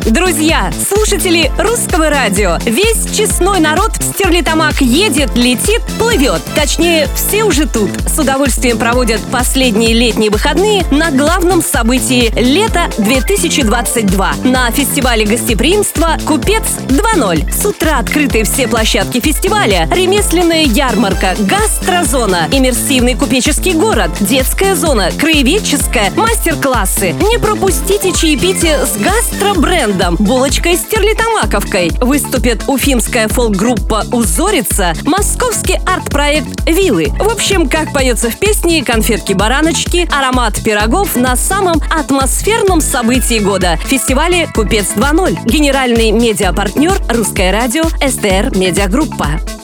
Друзья, слушатели Русского радио, весь честной народ в Стерлитамак едет, летит, плывет. Точнее, все уже тут. С удовольствием проводят последние летние выходные на главном событии лета 2022 на фестивале гостеприимства «Купец 2.0». С утра открыты все площадки фестиваля, ремесленная ярмарка, гастрозона, иммерсивный купеческий город, детская зона, краеведческая, мастер-классы. Не пропустите чаепитие с гастробрендом, булочкой стерлитамаковкой. Выступит уфимская фолк-группа «Узорица», московский арт-проект «Вилы». В общем, как поется в песне, конфетки-бараночки, аромат пирогов на самом атмосферном событии года – фестивале «Купец 2.0». Генеральный медиапартнер «Русское радио», СТР Медиагруппа.